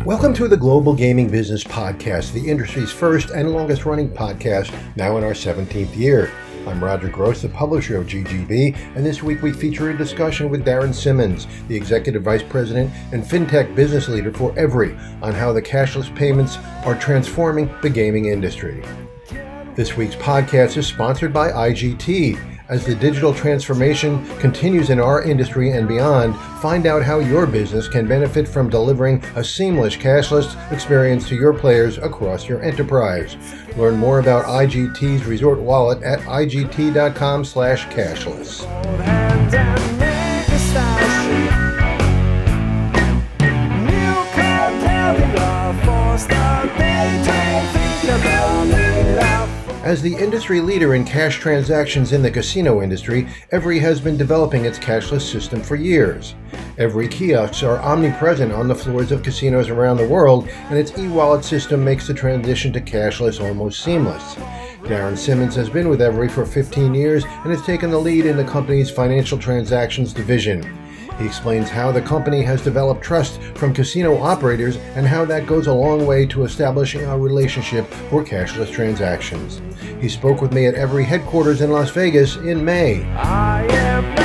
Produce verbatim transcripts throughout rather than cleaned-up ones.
Welcome to the Global Gaming Business Podcast, the industry's first and longest running podcast, now in our seventeenth year. I'm Roger Gross, the publisher of G G B, and this week we feature a discussion with Darren Simmons, the Executive Vice President and FinTech Business Leader for Everi, on how the cashless payments are transforming the gaming industry. This week's podcast is sponsored by I G T. As the digital transformation continues in our industry and beyond, find out how your business can benefit from delivering a seamless cashless experience to your players across your enterprise. Learn more about I G T's Resort Wallet at igt.com slash cashless. As the industry leader in cash transactions in the casino industry, Everi has been developing its cashless system for years. Everi kiosks are omnipresent on the floors of casinos around the world, and its e-wallet system makes the transition to cashless almost seamless. Darren Simmons has been with Everi for fifteen years and has taken the lead in the company's financial transactions division. He explains how the company has developed trust from casino operators and how that goes a long way to establishing a relationship for cashless transactions. He spoke with me at Everi headquarters in Las Vegas in May. I am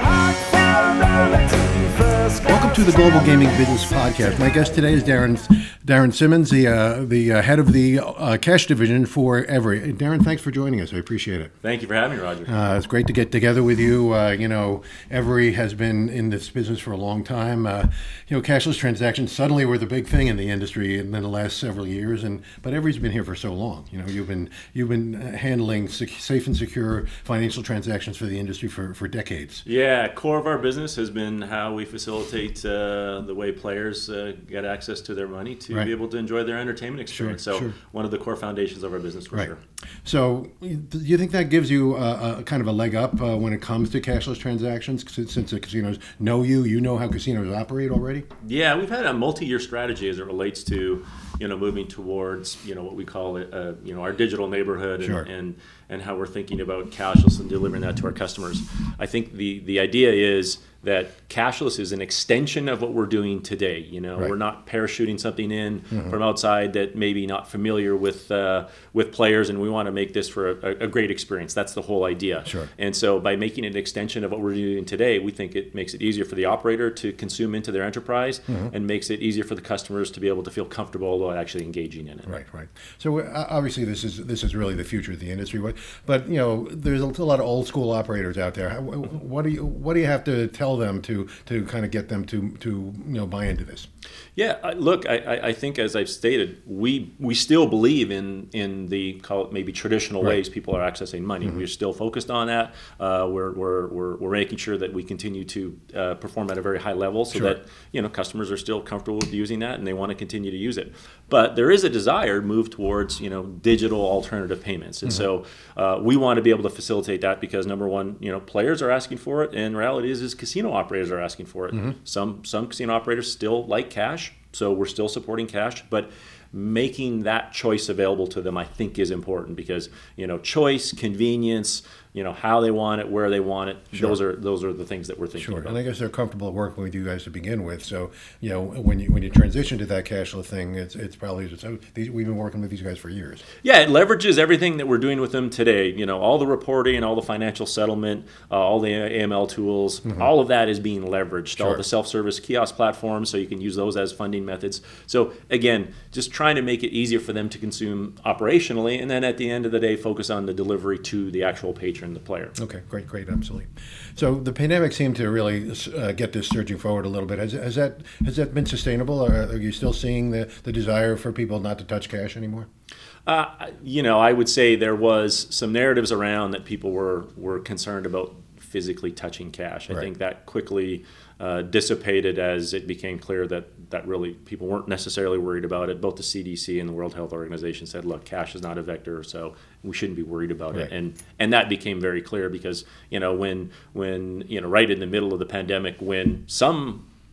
Welcome to the Global Gaming Business Podcast. My guest today is Darren Darren Simmons, the uh, the uh, head of the uh, cash division for Everi. Darren, thanks for joining us. I appreciate it. Thank you for having me, Roger. Uh, it's great to get together with you. Uh, you know, Everi has been in this business for a long time. Uh, you know, cashless transactions suddenly were the big thing in the industry in the last several years, and but Everi's been here for so long. You know, you've been you've been handling sec- safe and secure financial transactions for the industry for, for decades. Yeah, core of our business has been how we facilitate uh, the way players uh, get access to their money to right. be able to enjoy their entertainment experience. Sure, so sure. one of the core foundations of our business for right. sure. So do you think that gives you a, a kind of a leg up uh, when it comes to cashless transactions since, since the casinos know you, you know how casinos operate already? Yeah, we've had a multi-year strategy as it relates to, you know, moving towards, you know, what we call it, uh, you know, our digital neighborhood and, sure. and and how we're thinking about cashless and delivering that to our customers. I think the the idea is that cashless is an extension of what we're doing today. You know, right. we're not parachuting something in mm-hmm. from outside that maybe not familiar with uh, with players, and we want to make this for a, a great experience. That's the whole idea. Sure. And so by making it an extension of what we're doing today, we think it makes it easier for the operator to consume into their enterprise mm-hmm. and makes it easier for the customers to be able to feel comfortable about actually engaging in it. Right, right. So uh, obviously this is this is really the future of the industry. But, but you know, there's a lot of old school operators out there. What do you what do you have to tell them to to kind of get them to to you know buy into this? Yeah, I, look, I, I think as I've stated, we we still believe in in the call it maybe traditional right. ways people are accessing money. Mm-hmm. We're still focused on that. Uh, we're, we're we're we're making sure that we continue to uh, perform at a very high level, so sure. that you know customers are still comfortable with using that and they want to continue to use it. But there is a desired move towards you know digital alternative payments, and mm-hmm. so uh, we want to be able to facilitate that because number one, you know, players are asking for it, and reality is is casino operators are asking for it. Mm-hmm. Some some casino operators still like cash. So we're still supporting cash, but making that choice available to them, I think, is important because you know, choice, convenience, you know, how they want it, where they want it. Sure. Those are those are the things that we're thinking sure. about. And I guess they're comfortable working with you guys to begin with. So you know, when you when you transition to that cashless thing, it's it's probably just, oh, these, we've been working with these guys for years. Yeah, it leverages everything that we're doing with them today. You know, all the reporting, all the financial settlement, uh, all the A M L tools, mm-hmm. all of that is being leveraged. Sure. All the self-service kiosk platforms, so you can use those as funding methods. So again, just trying to make it easier for them to consume operationally, and then at the end of the day, focus on the delivery to the actual patron, the player. Okay, great, great, absolutely. So the pandemic seemed to really uh, get this surging forward a little bit. Has, has that has that been sustainable? Or are you still seeing the, the desire for people not to touch cash anymore? Uh, you know, I would say there was some narratives around that people were were concerned about physically touching cash. I right. think that quickly uh, dissipated as it became clear that that really people weren't necessarily worried about it. Both the C D C and the World Health Organization said, look, cash is not a vector, so we shouldn't be worried about right. it. And and that became very clear because, you know, when when, you know, right in the middle of the pandemic, when some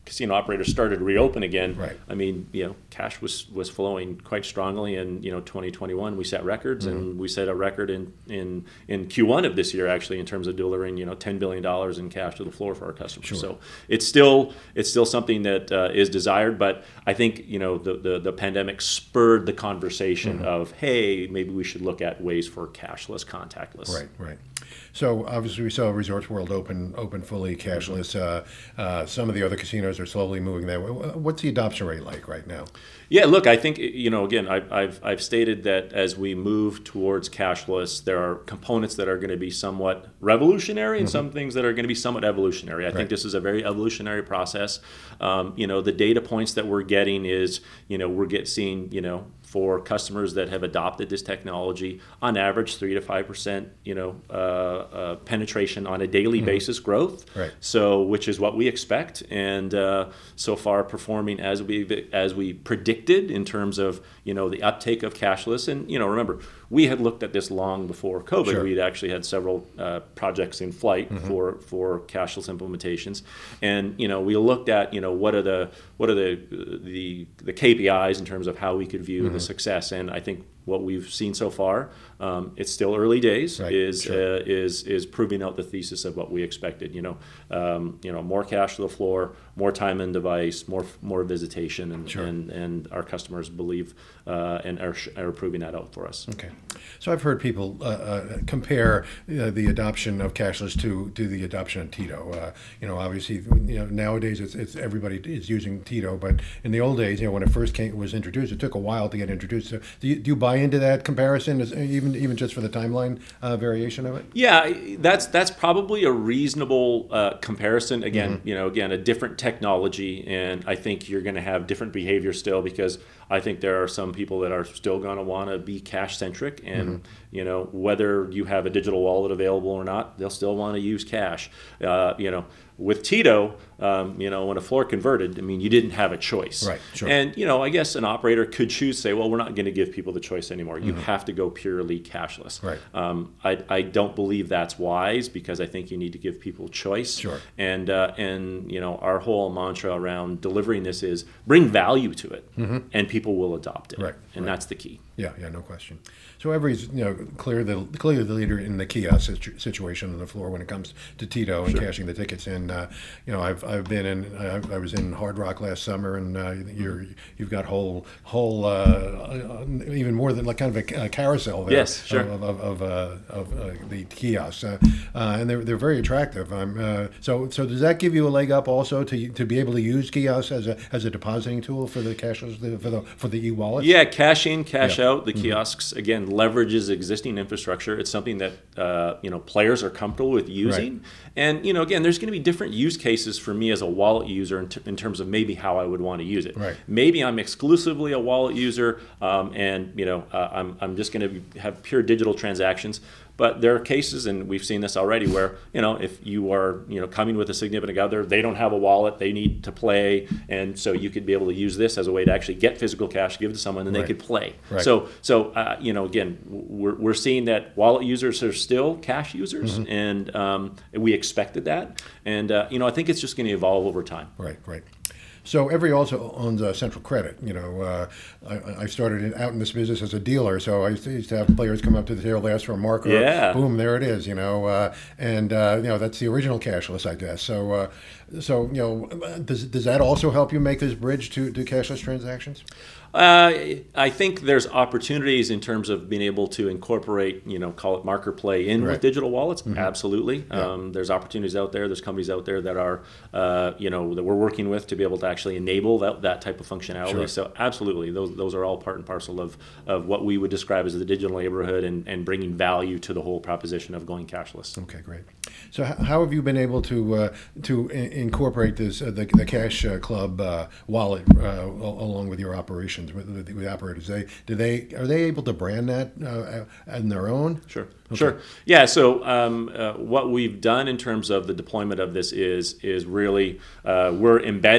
casino operators started to reopen again, right. I mean, you know, cash was, was flowing quite strongly, and you know, twenty twenty-one we set records, mm-hmm. and we set a record in, in in Q one of this year actually in terms of delivering, you know, ten billion dollars in cash to the floor for our customers. Sure. So it's still it's still something that uh, is desired, but I think you know the the, the pandemic spurred the conversation mm-hmm. of, hey, maybe we should look at ways for cashless, contactless. Right, right. So obviously we saw Resorts World open open fully cashless. Uh, uh, some of the other casinos are slowly moving that way. What's the adoption rate like right now? Yeah, look, I think, you know, again, I've, I've, I've stated that as we move towards cashless, there are components that are going to be somewhat revolutionary and mm-hmm. some things that are going to be somewhat evolutionary. I right. think this is a very evolutionary process. Um, you know, the data points that we're getting is, you know, we're get, seeing, you know, for customers that have adopted this technology, on average, three to five percent, you know, uh, uh, penetration on a daily mm-hmm. basis growth. Right. So, which is what we expect, and uh, so far performing as we as we predicted in terms of you know the uptake of cashless. And you know, remember, we had looked at this long before COVID. Sure. We'd actually had several uh, projects in flight mm-hmm. for for cashless implementations, and you know, we looked at you know what are the what are the the the K P Is in terms of how we could view mm-hmm. the success. And I think what we've seen so far, um, it's still early days, right. is sure. uh, is is proving out the thesis of what we expected. You know, um, you know, more cash to the floor, more time in device, more more visitation, and sure. and, and our customers believe uh, and are, are proving that out for us. Okay, so I've heard people uh, uh, compare uh, the adoption of cashless to to the adoption of Tito. Uh, you know, obviously, you know, nowadays it's, it's everybody is using Tito, but in the old days, you know, when it first came was introduced, it took a while to get introduced. So do you, do you buy into that comparison, even even just for the timeline uh, variation of it? Yeah, that's that's probably a reasonable uh, comparison. Again, mm-hmm. you know, again, a different technology, and I think you're going to have different behavior still, because I think there are some people that are still going to want to be cash centric, and mm-hmm. you know, whether you have a digital wallet available or not, they'll still want to use cash. Uh, you know. With Tito, um, you know, when a floor converted, I mean, you didn't have a choice. Right, sure. And, you know, I guess an operator could choose to say, well, we're not going to give people the choice anymore. You mm-hmm. have to go purely cashless. Right. Um, I, I don't believe that's wise, because I think you need to give people choice. Sure. And, uh, and you know, our whole mantra around delivering this is bring value to it, mm-hmm. and people will adopt it. Right. And right. that's the key. Yeah, yeah, no question. So Every's, you know, clear the clearly the leader in the kiosk situ- situation on the floor when it comes to Tito and sure. cashing the tickets in. Uh, you know, I've I've been in. I, I was in Hard Rock last summer, and uh, you're you've got whole whole uh, even more than like kind of a, a carousel there. Yes, sure. Of of of, uh, of uh, the kiosks, uh, uh, and they're they're very attractive. Um, uh, so so does that give you a leg up also to to be able to use kiosks as a as a depositing tool for the cashless for the for the e-wallets? Yeah, cash in, cash yeah. out. The mm-hmm. kiosks again leverages existing infrastructure. It's something that uh, you know players are comfortable with using, right. and you know again, there's going to be different use cases for me as a wallet user in, t- in terms of maybe how I would want to use it. Right. Maybe I'm exclusively a wallet user, um, and you know uh, I'm I'm just going to have pure digital transactions. But there are cases, and we've seen this already, where you know if you are you know coming with a significant other, they don't have a wallet, they need to play, and so you could be able to use this as a way to actually get physical cash, give it to someone, and right. they could play. Right. So so uh, you know again, we're we're seeing that wallet users are still cash users, mm-hmm. and um, we expected that, and uh, you know I think it's just going to evolve over time. Right, right. So Every also owns uh, Central Credit. You know, uh, I, I started in, out in this business as a dealer, so I used to have players come up to the table, they ask for a marker, yeah. boom, there it is. You know, uh, and uh, you know that's the original cashless, I guess. So, uh, so you know, does does that also help you make this bridge to, to cashless transactions? Uh, I think there's opportunities in terms of being able to incorporate, you know, call it marker play in right. with digital wallets. Mm-hmm. Absolutely. Yeah. Um, there's opportunities out there. There's companies out there that are, uh, you know, that we're working with to be able to actually enable that, that type of functionality. Sure. So absolutely, those those are all part and parcel of, of what we would describe as the digital neighborhood, and, and bringing value to the whole proposition of going cashless. Okay, great. So how have you been able to uh, to in- incorporate this uh, the, the Cash uh, Club uh, wallet uh, along with your operations with, with the operators? They do they are they able to brand that uh, on their own? Sure. Okay. Sure. Yeah. So um, uh, what we've done in terms of the deployment of this is is really uh, we're embedded into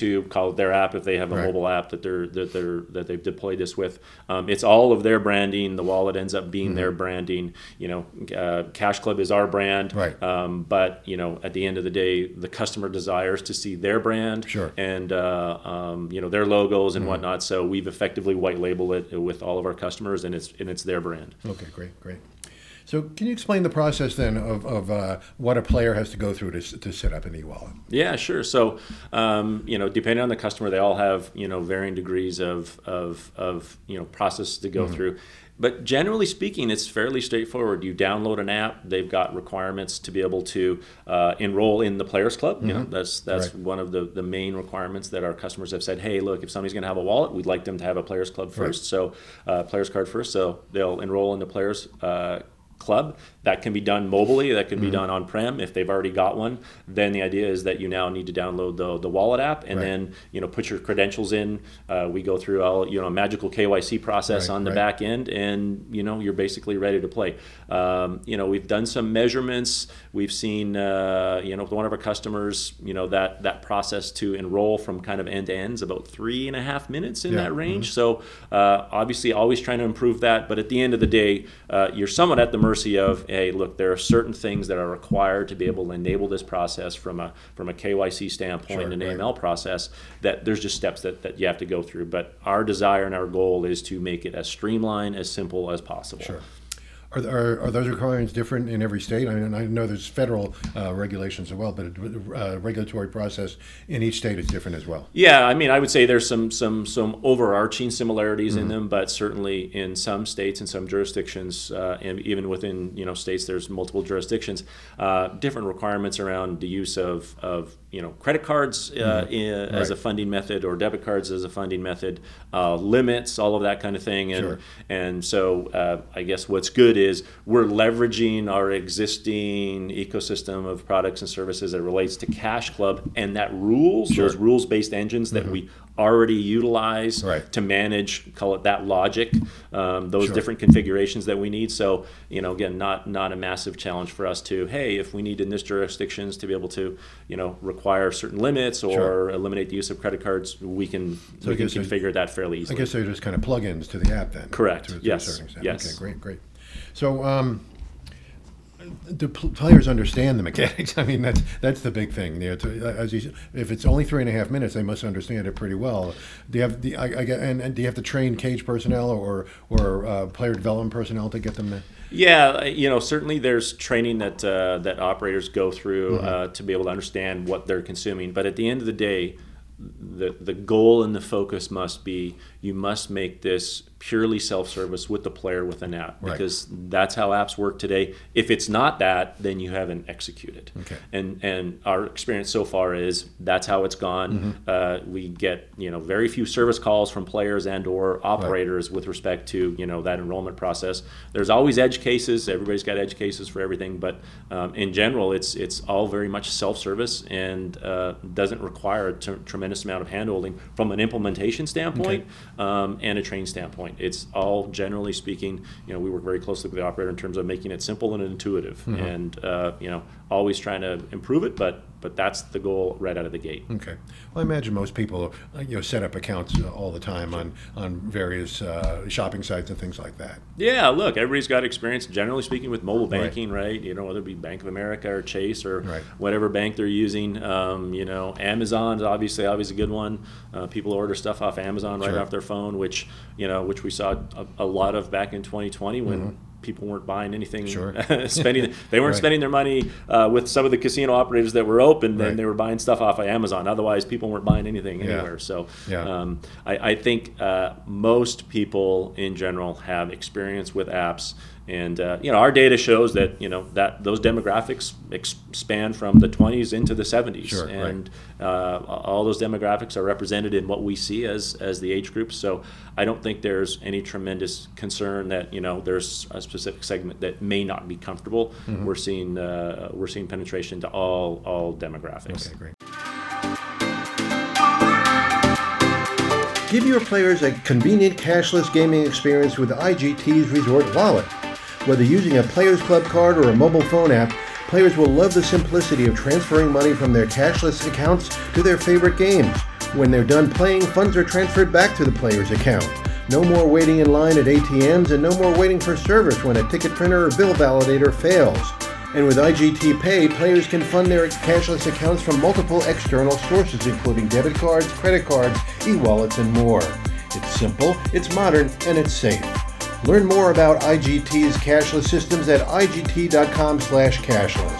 into call it their app if they have a right. mobile app that they're that they're that they've deployed this with. Um, it's all of their branding. The wallet ends up being mm-hmm. their branding. You know, uh, Cash Club is our brand, right. um, but you know, at the end of the day, the customer desires to see their brand sure. and uh, um, you know their logos and mm-hmm. whatnot. So we've effectively white labeled it with all of our customers, and it's and it's their brand. Okay, great, great. So can you explain the process then of, of uh, what a player has to go through to to set up an e-wallet? Yeah, sure. So, um, you know, depending on the customer, they all have, you know, varying degrees of, of, of you know, process to go mm-hmm. through. But generally speaking, it's fairly straightforward. You download an app. They've got requirements to be able to uh, enroll in the Players Club. Mm-hmm. You know, that's that's right. one of the, the main requirements that our customers have said, hey, look, if somebody's going to have a wallet, we'd like them to have a Players Club first. Right. So, uh, Players Card first. So they'll enroll in the Players uh Club. That can be done mobilely. That can be mm-hmm. done on-prem if they've already got one. Then the idea is that you now need to download the the wallet app and right. then you know put your credentials in. Uh, we go through all you know a magical K Y C process right, on the right. back end, and you know you're basically ready to play. Um, you know we've done some measurements. We've seen uh, you know with one of our customers, you know that that process to enroll from kind of end to end is about three and a half minutes in yeah. that range. Mm-hmm. So uh, obviously always trying to improve that, but at the end of the day, uh, you're somewhat at the mercy of, hey, look, there are certain things that are required to be able to enable this process from a from a K Y C standpoint sure, and an right. A M L process, that there's just steps that, that you have to go through. But our desire and our goal is to make it as streamlined, as simple as possible. Sure. Are, are, are those requirements different in every state? I mean, I know there's federal uh, regulations as well, but uh, regulatory process in each state is different as well. Yeah, I mean, I would say there's some some some overarching similarities mm-hmm. in them, but certainly in some states and some jurisdictions, uh, and even within you know states, there's multiple jurisdictions, uh, different requirements around the use of of you know credit cards uh, mm-hmm. in, right. as a funding method or debit cards as a funding method, uh, limits, all of that kind of thing, and sure. and so uh, I guess what's good is is we're leveraging our existing ecosystem of products and services that relates to Cash Club and that rules, sure. those rules-based engines that mm-hmm. we already utilize right. to manage, call it that logic, um, those sure. different configurations that we need. So, you know, again, not not a massive challenge for us to, hey, if we need in this jurisdictions to be able to, you know, require certain limits or sure. eliminate the use of credit cards, we can so we can configure that fairly easily. I guess they're just kind of plugins to the app then. Correct. To, to yes. a certain extent. Yes. Okay, great, great. So, um, do pl- players understand the mechanics? I mean, that's that's the big thing. You know, to, as you, if it's only three and a half minutes, they must understand it pretty well. Do you have the I, I, and, and do you have to train cage personnel or or uh, player development personnel to get them there? Yeah, you know, certainly there's training that uh, that operators go through mm-hmm. uh, to be able to understand what they're consuming. But at the end of the day, the the goal and the focus must be you must make this purely self-service with the player with an app, right. because that's how apps work today. If it's not that, then you haven't executed. Okay. And and our experience so far is that's how it's gone. Mm-hmm. Uh, we get you know very few service calls from players and or operators right. with respect to you know that enrollment process. There's always edge cases. Everybody's got edge cases for everything, but um, in general, it's it's all very much self-service and uh, doesn't require a t- tremendous amount of handholding from an implementation standpoint okay. um, and a train standpoint. It's all, generally speaking, you know, we work very closely with the operator in terms of making it simple and intuitive, mm-hmm. and uh, you know, always trying to improve it. But but that's the goal right out of the gate. Okay. Well, I imagine most people, you know, set up accounts all the time on on various uh, shopping sites and things like that. Yeah. Look, everybody's got experience, generally speaking, with mobile banking, right? right? You know, whether it be Bank of America or Chase or right. whatever bank they're using. Um, you know, Amazon is obviously always a good one. Uh, people order stuff off Amazon right sure. off their phone, which you know, which we saw a, a lot of back in twenty twenty when. Mm-hmm. people weren't buying anything, sure. spending. They weren't right. spending their money uh, with some of the casino operators that were open, right. and they were buying stuff off of Amazon. Otherwise, people weren't buying anything yeah. anywhere. So yeah. um, I, I think uh, most people in general have experience with apps. And uh, you know, our data shows that you know that those demographics expand from the twenties into the seventies, sure, and right. uh, all those demographics are represented in what we see as as the age groups. So I don't think there's any tremendous concern that you know there's a specific segment that may not be comfortable. Mm-hmm. We're seeing uh, we're seeing penetration to all all demographics. Okay, great. Give your players a convenient cashless gaming experience with I G T's Resort Wallet. Whether using a Players Club card or a mobile phone app, players will love the simplicity of transferring money from their cashless accounts to their favorite games. When they're done playing, funds are transferred back to the player's account. No more waiting in line at A T Ms and no more waiting for service when a ticket printer or bill validator fails. And with I G T Pay, players can fund their cashless accounts from multiple external sources, including debit cards, credit cards, e-wallets, and more. It's simple, it's modern, and it's safe. Learn more about I G T's cashless systems at I G T dot com slash cashless.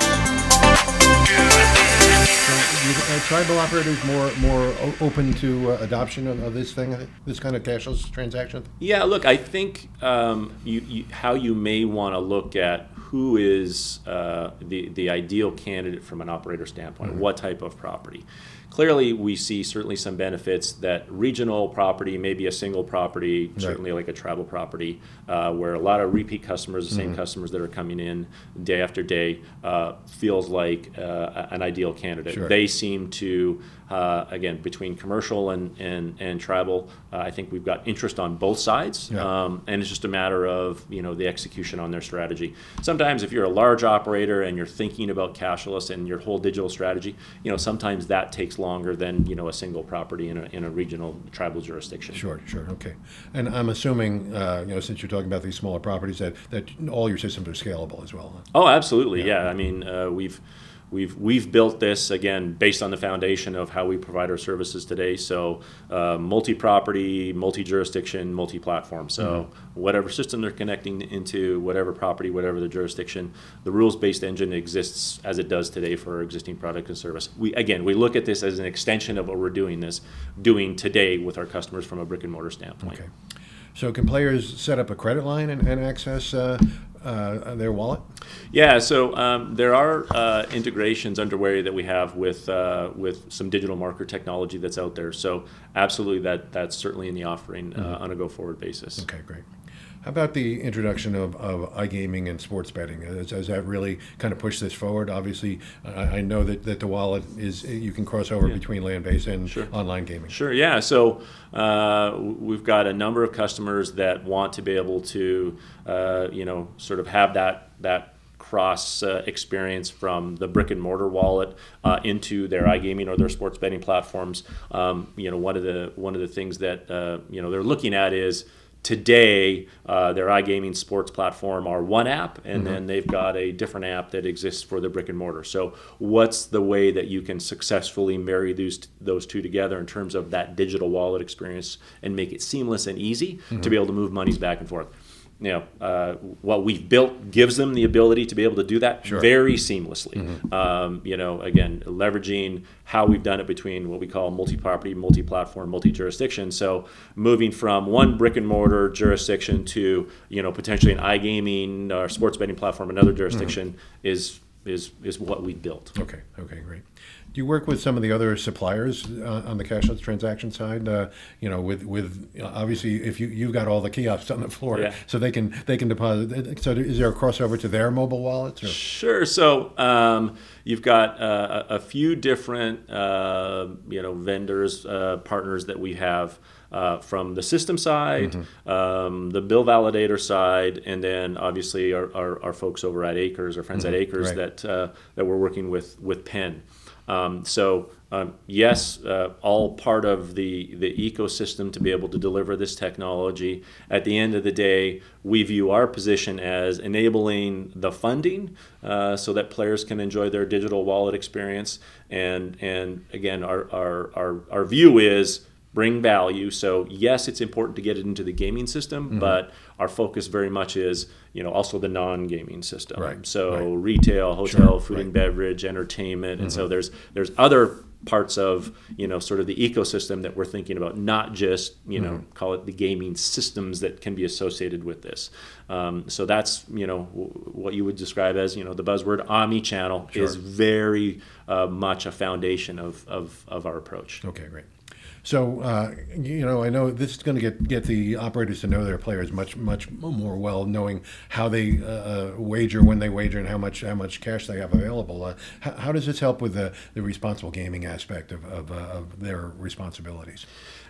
Are tribal operators more more o- open to uh, adoption of, of this thing, this kind of cashless transaction? Yeah, look, I think um, you, you, how you may want to look at who is uh, the, the ideal candidate from an operator standpoint, mm-hmm. what type of property. Clearly, we see certainly some benefits that regional property, maybe a single property, right. certainly like a travel property, uh, where a lot of repeat customers, the mm-hmm. same customers that are coming in day after day, uh, feels like uh, an ideal candidate. Sure. They seem to, uh, again, between commercial and, and, and tribal, uh, I think we've got interest on both sides, yeah. um, and it's just a matter of, you know, the execution on their strategy. Sometimes if you're a large operator and you're thinking about cashless and your whole digital strategy, you know, sometimes that takes longer than, you know, a single property in a in a regional tribal jurisdiction. Sure, sure, okay. And I'm assuming, uh, you know, since you're talking about these smaller properties, that, that all your systems are scalable as well. Huh? Oh, absolutely, yeah. yeah. I mean, uh, we've we've we've built this again based on the foundation of how we provide our services today. So, uh, multi-property, multi-jurisdiction, multi-platform. So, mm-hmm. whatever system they're connecting into, whatever property, whatever the jurisdiction, the rules-based engine exists as it does today for our existing product and service. We again, we look at this as an extension of what we're doing this doing today with our customers from a brick and mortar standpoint. Okay. So, can players set up a credit line and, and access uh, uh, their wallet? Yeah, so um, there are uh, integrations underway that we have with uh, with some digital marker technology that's out there. So absolutely, that that's certainly in the offering uh, mm-hmm. on a go-forward basis. Okay, great. How about the introduction of, of iGaming and sports betting? Has, has that really kind of pushed this forward? Obviously, I, I know that, that the wallet is, you can cross over yeah. between land-based and sure. online gaming. Sure, yeah. So uh, we've got a number of customers that want to be able to, uh, you know, sort of have that that cross uh, experience from the brick and mortar wallet uh, into their iGaming or their sports betting platforms. Um, you know, one of the one of the things that uh, you know they're looking at is today, uh, their iGaming sports platform are one app, and mm-hmm. then they've got a different app that exists for the brick and mortar. So what's the way that you can successfully marry those, those two together in terms of that digital wallet experience and make it seamless and easy mm-hmm. to be able to move monies back and forth? You know, uh, what we've built gives them the ability to be able to do that sure. very seamlessly. Mm-hmm. Um, you know, again, leveraging how we've done it between what we call multi-property, multi-platform, multi-jurisdiction. So moving from one brick and mortar jurisdiction to, you know, potentially an iGaming or sports betting platform, another jurisdiction mm-hmm. is is is what we built. Okay. Okay. Great. Do you work with some of the other suppliers uh, on the cashless transaction side? Uh, you know, with with you know, obviously, if you you've got all the kiosks on the floor, yeah. so they can they can deposit. So is there a crossover to their mobile wallets? Or? Sure. So um, you've got uh, a, a few different uh, you know vendors, uh, partners that we have. Uh, from the system side, mm-hmm. um, the bill validator side, and then obviously our, our, our folks over at Acres, our friends mm-hmm. at Acres right. that uh, that we're working with with Penn. Um, so um, yes, uh, all part of the the ecosystem to be able to deliver this technology. At the end of the day, we view our position as enabling the funding uh, so that players can enjoy their digital wallet experience. And and again, our our our, our view is bring value. So yes, it's important to get it into the gaming system, mm-hmm. but our focus very much is, you know, also the non-gaming system. Right. So right. retail, hotel, sure. food right. and beverage, entertainment, mm-hmm. and so there's there's other parts of, you know, sort of the ecosystem that we're thinking about, not just, you know, mm-hmm. call it the gaming systems that can be associated with this. Um, so that's, you know, w- what you would describe as, you know, the buzzword omni-channel sure. is very uh, much a foundation of, of, of our approach. Okay, great. So, uh, you know, I know this is going to get, get the operators to know their players much, much more well, knowing how they uh, wager, when they wager, and how much how much cash they have available. Uh, how, how does this help with the, the responsible gaming aspect of, of, uh, of their responsibilities?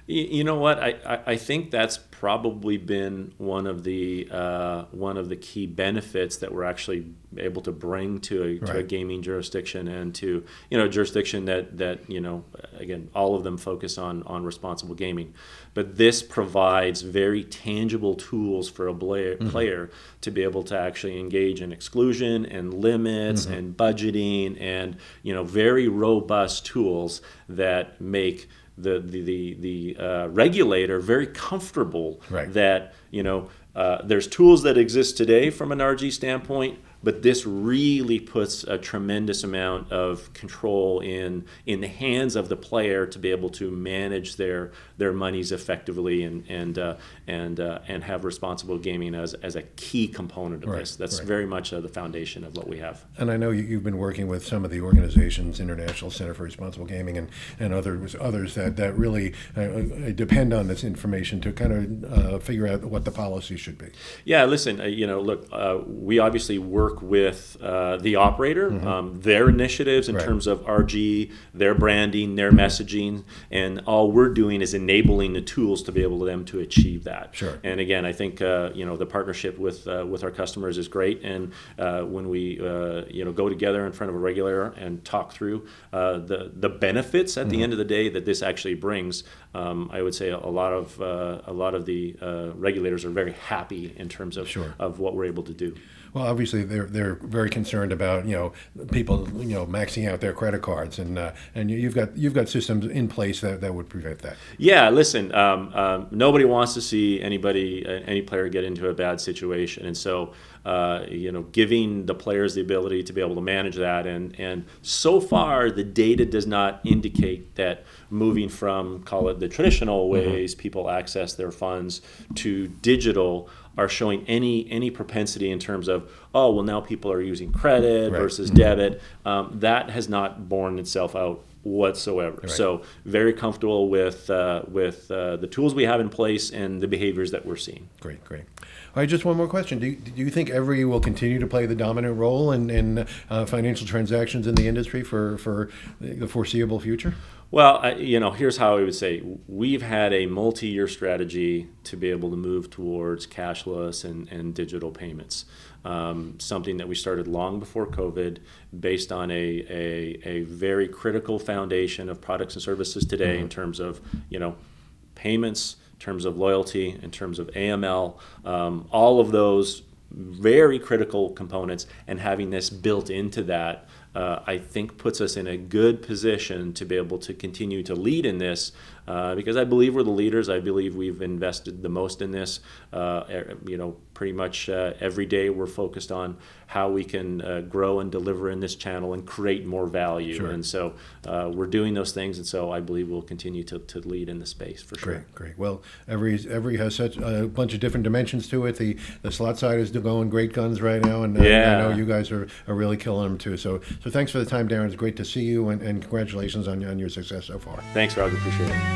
You know what? I, I, I think that's probably been one of the uh, one of the key benefits that we're actually able to bring to a, right. to a gaming jurisdiction, and to you know jurisdiction that that you know again all of them focus on on responsible gaming, but this provides very tangible tools for a player, mm-hmm. player to be able to actually engage in exclusion and limits mm-hmm. and budgeting, and you know very robust tools that make the the the, the uh, regulator very comfortable right. that you know uh, there's tools that exist today from an R G standpoint, but this really puts a tremendous amount of control in in the hands of the player to be able to manage their their monies effectively, and and uh, and uh, and have responsible gaming as as a key component of right, this. That's right. very much uh, the foundation of what we have. And I know you, you've been working with some of the organizations, International Center for Responsible Gaming, and, and others others that that really uh, depend on this information to kind of uh, figure out what the policy should be. Yeah, listen, uh, you know, look, uh, we obviously work with uh, the operator, mm-hmm. um, their initiatives in right. terms of R G, their branding, their messaging, and all we're doing is enabling the tools to be able to them to achieve that. Sure. And again, I think uh, you know the partnership with uh, with our customers is great, and uh, when we uh, you know go together in front of a regulator and talk through uh, the the benefits at mm-hmm. the end of the day that this actually brings, um, I would say a lot of uh, a lot of the uh, regulators are very happy in terms of sure. of what we're able to do. Well, obviously they're they're very concerned about you know people you know maxing out their credit cards, and uh, and you've got you've got systems in place that, that would prevent that. Yeah, listen, um, um, nobody wants to see anybody uh, any player get into a bad situation, and so uh, you know giving the players the ability to be able to manage that, and and so far the data does not indicate that moving from, call it the traditional ways mm-hmm. people access their funds to digital are showing any any propensity in terms of, oh, well, now people are using credit right. versus mm-hmm. debit. Um, that has not borne itself out whatsoever. Right. So very comfortable with uh, with uh, the tools we have in place and the behaviors that we're seeing. Great, great. All right, just one more question. Do you, do you think Everi will continue to play the dominant role in, in uh, financial transactions in the industry for, for the foreseeable future? Well, I, you know, here's how I would say. We've had a multi-year strategy to be able to move towards cashless and, and digital payments. Um, something that we started long before COVID, based on a, a, a very critical foundation of products and services today mm-hmm. in terms of, you know, payments, in terms of loyalty, in terms of A M L, um, all of those very critical components, and having this built into that, uh, I think puts us in a good position to be able to continue to lead in this, uh, because I believe we're the leaders. I believe we've invested the most in this. Uh, you know, pretty much uh, every day we're focused on how we can uh, grow and deliver in this channel and create more value. Sure. And so uh, we're doing those things, and so I believe we'll continue to, to lead in the space for sure. Great, great. Well, Everi Everi has such a bunch of different dimensions to it. The the slot side is going great guns right now, and uh, yeah. I know you guys are, are really killing them too. So so thanks for the time, Darren. It's great to see you, and, and congratulations on, on your success so far. Thanks, Roger. Appreciate it.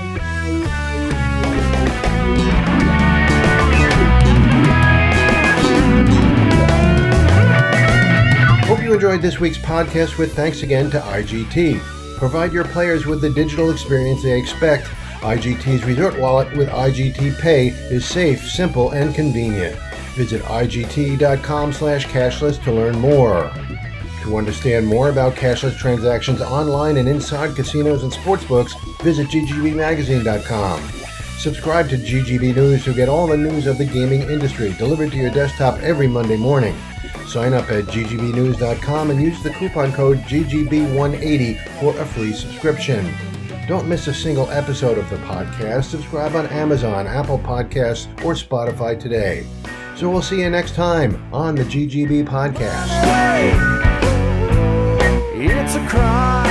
Hope you enjoyed this week's podcast with thanks again to I G T. Provide your players with the digital experience they expect. I G T's Resort Wallet with I G T Pay is safe, simple, and convenient. Visit I G T dot com slash cashless to learn more. To understand more about cashless transactions online and inside casinos and sportsbooks, visit G G B magazine dot com. Subscribe to G G B News to get all the news of the gaming industry delivered to your desktop every Monday morning. Sign up at G G B news dot com and use the coupon code G G B one eighty for a free subscription. Don't miss a single episode of the podcast. Subscribe on Amazon, Apple Podcasts, or Spotify today. So we'll see you next time on the G G B Podcast. It's a crime.